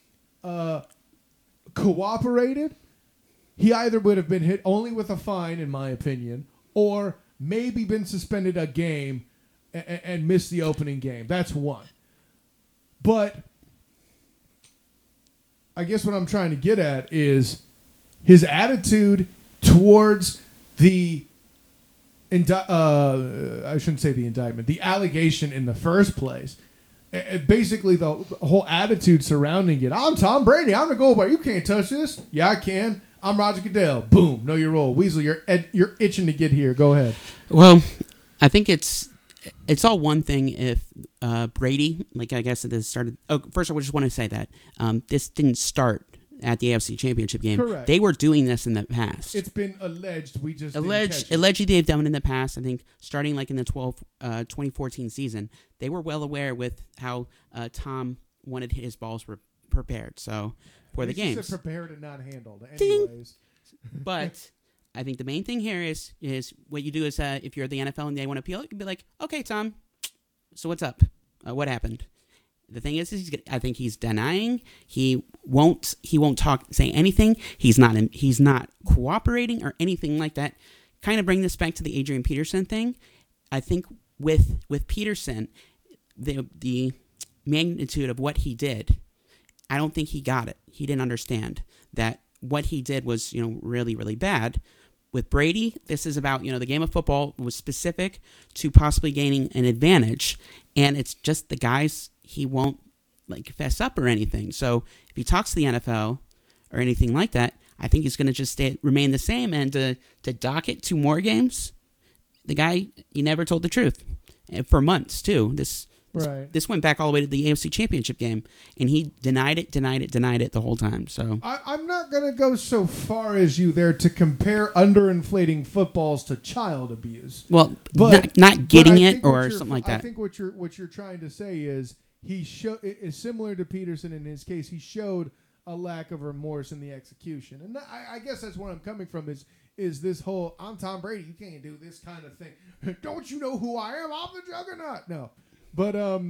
cooperated, he either would have been hit only with a fine, in my opinion, or maybe been suspended a game and missed the opening game. That's one. But I guess what I'm trying to get at is his attitude towards the I shouldn't say the indictment, the allegation in the first place. Basically, the whole attitude surrounding it. I'm Tom Brady. I'm the goal player. You can't touch this. Yeah, I can. I'm Roger Goodell. Boom. Know your role. Weasel, you're itching to get here. Go ahead. Well, I think it's all one thing if Brady, like I guess it started. Oh, first I just want to say that this didn't start at the AFC Championship game. Correct. They were doing this in the past. It's been alleged. We just allegedly they've done it in the past. I think starting like in the 2014 season, they were well aware with how Tom wanted his balls prepared. So for the games, prepared and not handled. Anyways, but I think the main thing here is what you do is if you're the NFL and they want to appeal, you can be like, okay, Tom, so what's up? What happened? The thing is I think he's denying. He won't say anything. He's not cooperating or anything like that. kind of bring this back to the Adrian Peterson thing, I think with Peterson, the magnitude of what he did, I don't think he got it. He didn't understand that what he did was, really, really bad. With Brady, this is about, the game of football was specific to possibly gaining an advantage, and it's just the guys, he won't fess up or anything. So if he talks to the NFL or anything like that, I think he's going to just remain the same. And to dock it 2 more games, the guy, he never told the truth for months too. This went back all the way to the AFC Championship game, and he denied it the whole time. So I'm not going to go so far as you there to compare underinflating footballs to child abuse. Well, but not getting it or something like that. I think what you're trying to say is is similar to Peterson in his case. He showed a lack of remorse in the execution, and I guess that's where I'm coming from. Is this whole I'm Tom Brady, you can't do this kind of thing. Don't you know who I am? I'm the juggernaut. No. But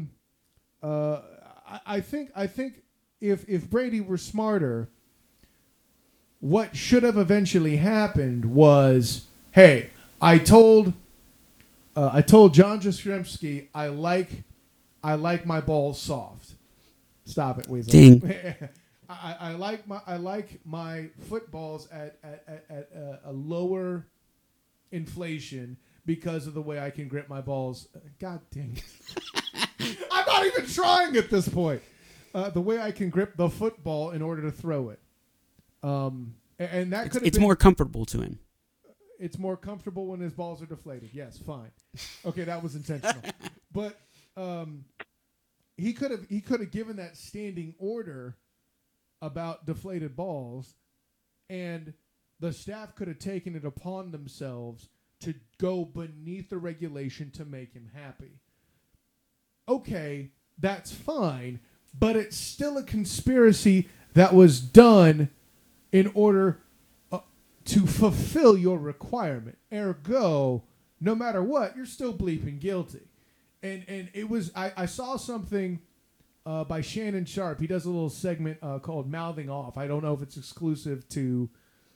I think if Brady were smarter, what should have eventually happened was, hey, I told John Jastrzemski I like my balls soft. Stop it, Weasel. Ding. I like my footballs at a lower inflation because of the way I can grip my balls. God dang it. I'm not even trying at this point. The way I can grip the football in order to throw it. And that could have It's more comfortable to him. It's more comfortable when his balls are deflated. Yes, fine. Okay, that was intentional. But he could have given that standing order about deflated balls, and the staff could have taken it upon themselves to go beneath the regulation to make him happy. Okay, that's fine, but it's still a conspiracy that was done in order to fulfill your requirement. Ergo, no matter what, you're still bleeping guilty. And it was I saw something by Shannon Sharp. He does a little segment called Mouthing Off. I don't know if it's exclusive to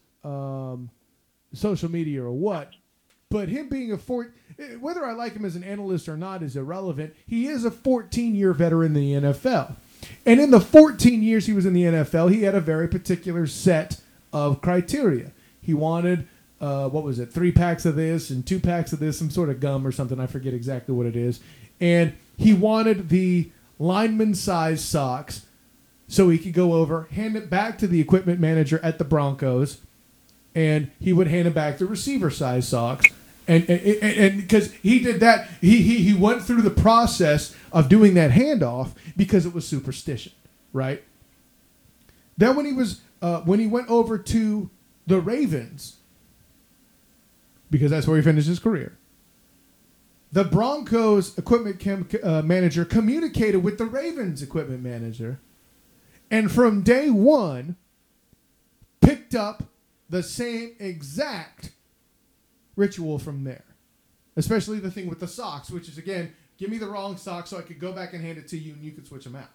social media or what. But him being whether I like him as an analyst or not is irrelevant. He is a 14-year veteran in the NFL. And in the 14 years he was in the NFL, he had a very particular set of criteria. He wanted, 3 packs of this and 2 packs of this, some sort of gum or something. I forget exactly what it is. And he wanted the lineman-sized socks so he could go over, hand it back to the equipment manager at the Broncos, and he would hand it back the receiver-sized socks. And because he did that, he went through the process of doing that handoff because it was superstition, right? Then when he went over to the Ravens, because that's where he finished his career, the Broncos equipment manager communicated with the Ravens equipment manager, and from day one picked up the same exact ritual from there. Especially the thing with the socks, which is, again, give me the wrong socks so I could go back and hand it to you and you could switch them out.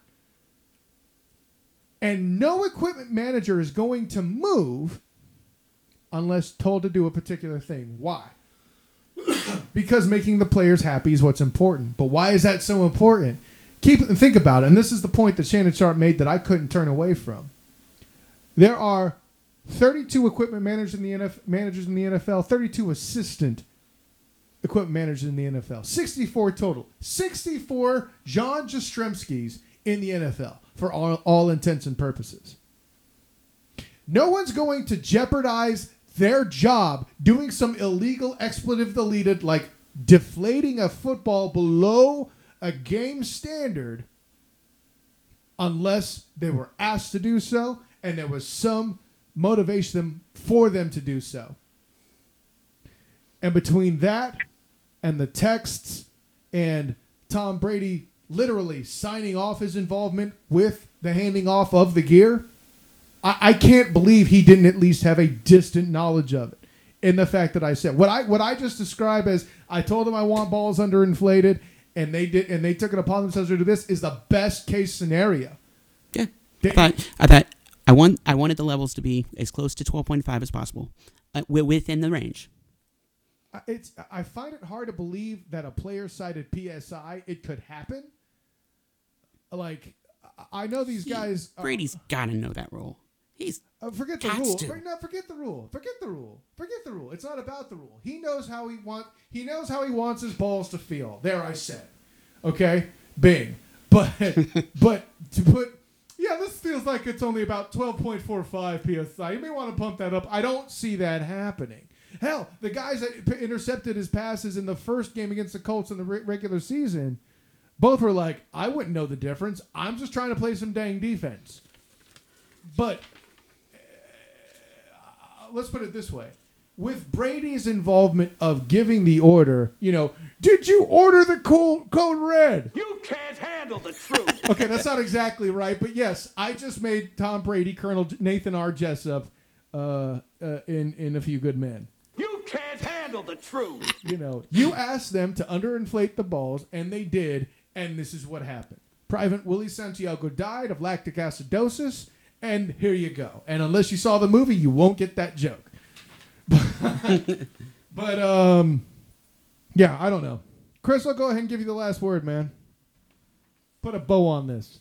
And no equipment manager is going to move unless told to do a particular thing. Why? Because making the players happy is what's important. But why is that so important? Think about it, and this is the point that Shannon Sharp made that I couldn't turn away from. There are 32 equipment managers in the NFL, 32 assistant equipment managers in the NFL, 64 total, 64 John Jastrzemskis in the NFL for all intents and purposes. No one's going to jeopardize their job doing some illegal expletive deleted, like deflating a football below a game standard, unless they were asked to do so and there was some motivation for them to do so. And between that and the texts and Tom Brady literally signing off his involvement with the handing off of the gear, I can't believe he didn't at least have a distant knowledge of it. In the fact that I said what I just described as I told them I want balls underinflated, and they did, and they took it upon themselves to do this, is the best case scenario. Yeah, I wanted the levels to be as close to 12.5 as possible, within the range. I find it hard to believe that a player cited PSI. It could happen. Like, I know these guys. Brady's got to know that rule. He's forget the rule. No, forget the rule. Forget the rule. Forget the rule. It's not about the rule. He knows how he wants his balls to feel. There, I said. Okay, bing. But to put. Yeah, this feels like it's only about 12.45 PSI. You may want to pump that up. I don't see that happening. Hell, the guys that intercepted his passes in the first game against the Colts in the regular season, both were like, I wouldn't know the difference. I'm just trying to play some dang defense. But let's put it this way. With Brady's involvement of giving the order, did you order the code red? You can't handle the truth. Okay, that's not exactly right, but yes, I just made Tom Brady Colonel Nathan R. Jessup in A Few Good Men. You can't handle the truth. You asked them to underinflate the balls, and they did, and this is what happened. Private Willie Santiago died of lactic acidosis, and here you go. And unless you saw the movie, you won't get that joke. But yeah, I don't know. Chris, I'll go ahead and give you the last word, man. Put a bow on this.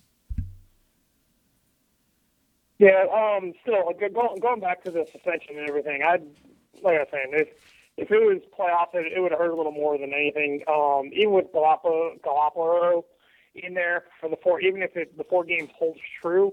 Yeah, still going back to the suspension and everything. Like I was saying, if it was playoff, it would have hurt a little more than anything. Even with Garoppolo in there for even if the 4 games holds true.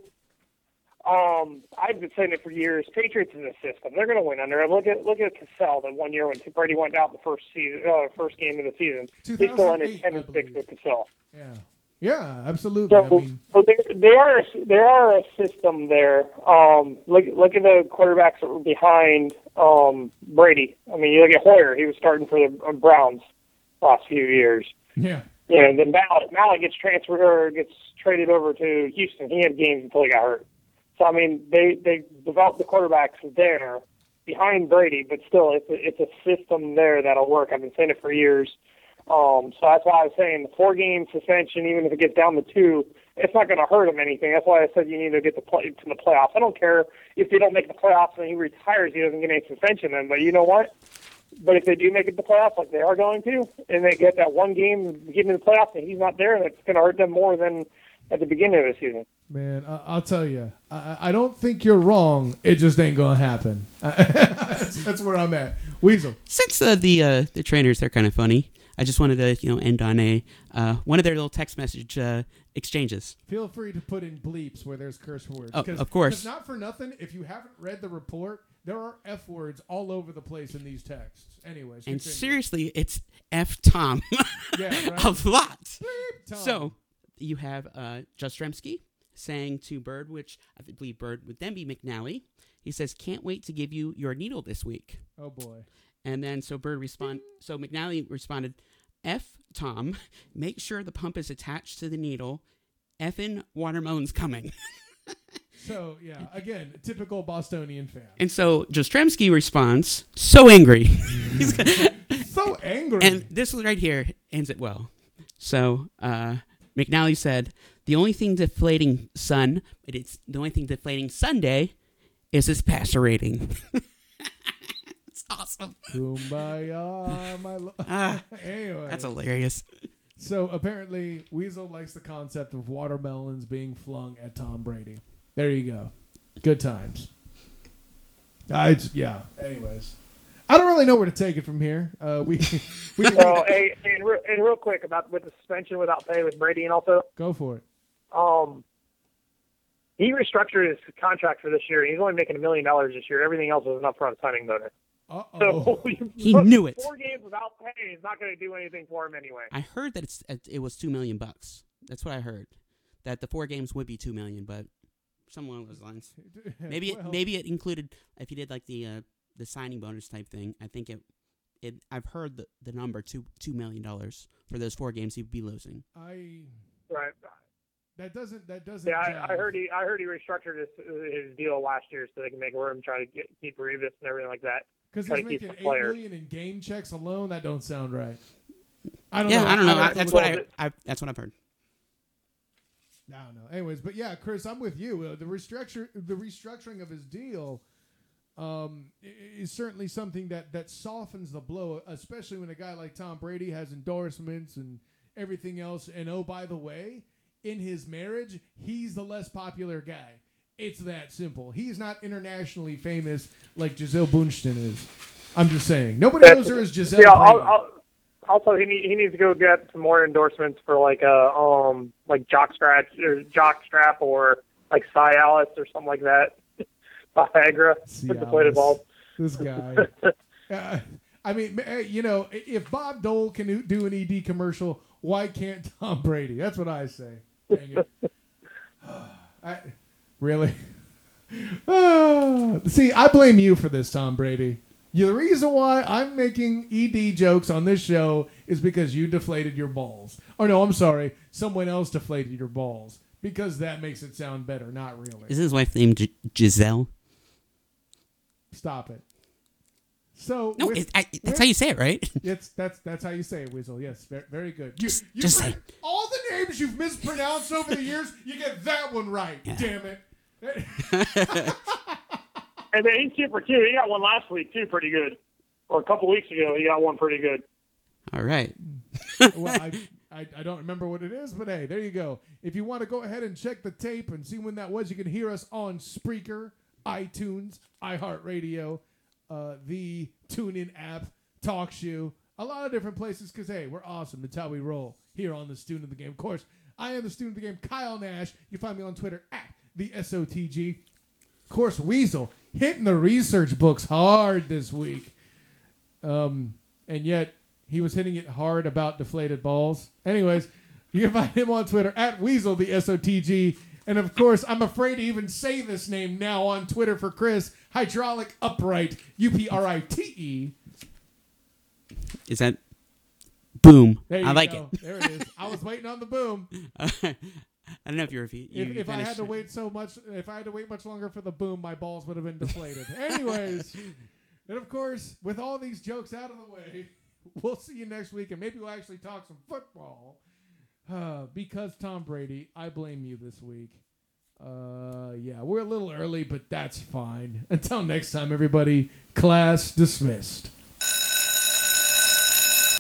I've been saying it for years. Patriots is a system. They're going to win under it. Look at Cassell. That one year when Brady went out the first game of the season, they still ended 10-6 with Cassell. Yeah, absolutely. So they are a system there. Look at the quarterbacks that were behind Brady. I mean, you look at Hoyer. He was starting for the Browns last few years. Yeah. Yeah, and then Mallett gets transferred or gets traded over to Houston. He had games until he got hurt. So, I mean, they developed the quarterbacks there behind Brady, but still, it's a system there that'll work. I've been saying it for years. So that's why I was saying the 4-game suspension, even if it gets down to 2, it's not going to hurt him anything. That's why I said you need to get to the playoffs. I don't care if they don't make the playoffs and he retires, he doesn't get any suspension then. But you know what? But if they do make it to the playoffs, like they are going to, and they get that one game getting in the playoffs and he's not there, that's going to hurt them more than at the beginning of the season. Man, I'll tell you, I don't think you're wrong. It just ain't gonna happen. That's where I'm at. Weasel. Since the trainers, they're kind of funny. I just wanted to end on one of their little text message exchanges. Feel free to put in bleeps where there's curse words. Oh, of course. Because not for nothing, if you haven't read the report, there are F words all over the place in these texts. Anyways, and seriously, it's F Tom. Yeah, right? A lot. Bleep Tom. So you have Jastrzemski saying to Bird, which I believe Bird would then be McNally. He says, "Can't wait to give you your needle this week." Oh boy. And then so McNally responded, "F Tom, make sure the pump is attached to the needle. Effin' watermelon's coming." So yeah, again, typical Bostonian fan. And so Jastrzemski responds, "So angry." He's so angry. And this right here ends it well. So McNally said, the only thing deflating Sunday is his passer rating." It's awesome. Kumbaya, my lord. Anyway. That's hilarious. So apparently Weasel likes the concept of watermelons being flung at Tom Brady. There you go. Good times. Anyways. I don't really know where to take it from here. And real quick with the suspension without pay with Brady and also. Go for it. He restructured his contract for this year. He's only making $1 million this year. Everything else was an upfront signing bonus. So he knew it. 4 games without pay is not going to do anything for him anyway. I heard that it was $2 million. That's what I heard. That the 4 games would be $2 million, but somewhere along those lines. Maybe it included if he did like the signing bonus type thing. I think it. I've heard the number $2 million for those 4 games he would be losing. Right. That doesn't. Yeah, I heard he restructured his deal last year so they can make room, try to keep Revis and everything like that. Because he's making $8 million in game checks alone. That don't sound right. I don't know. That's what I've heard. I don't know. Anyways, but yeah, Chris, I'm with you. The restructuring of his deal. is certainly something that softens the blow, especially when a guy like Tom Brady has endorsements and everything else. And oh, by the way, in his marriage, he's the less popular guy. It's that simple. He's not internationally famous like Gisele Bündchen is. I'm just saying. Nobody knows her as Gisele. Yeah, also, he needs to go get some more endorsements for like jockstrap or like Cialis or something like that. Viagra for deflated balls. This guy. I mean, if Bob Dole can do an ED commercial, why can't Tom Brady? That's what I say. Dang it. Really? See, I blame you for this, Tom Brady. The reason why I'm making ED jokes on this show is because you deflated your balls. Or no, I'm sorry. Someone else deflated your balls. Because that makes it sound better. Not really. Is his wife named Giselle? Stop it. So no, that's how you say it, right? That's how you say it, Weasel. Yes, very good. Just say all the names you've mispronounced over the years. You get that one right. Yeah. Damn it. And then he's 2 for 2. He got one last week too, pretty good. Or a couple weeks ago, he got one pretty good. All right. Well, I don't remember what it is, but hey, there you go. If you want to go ahead and check the tape and see when that was, you can hear us on Spreaker, iTunes, iHeartRadio, the TuneIn app, TalkShoe, a lot of different places because, hey, we're awesome. That's how we roll here on the Student of the Game. Of course, I am the Student of the Game, Kyle Nash. You find me on Twitter at the SOTG. Of course, Weasel hitting the research books hard this week. And yet he was hitting it hard about deflated balls. Anyways, you can find him on Twitter at Weasel, the SOTG. And of course, I'm afraid to even say this name now on Twitter for Chris, Hydraulic Upright, UPRITE. Is that boom? I like it. There it is. I was waiting on the boom. I don't know if if I had to wait much longer for the boom, my balls would have been deflated. Anyways, and of course, with all these jokes out of the way, we'll see you next week, and maybe we'll actually talk some football. Because Tom Brady, I blame you this week. Yeah, we're a little early, but that's fine. Until next time, everybody, class dismissed.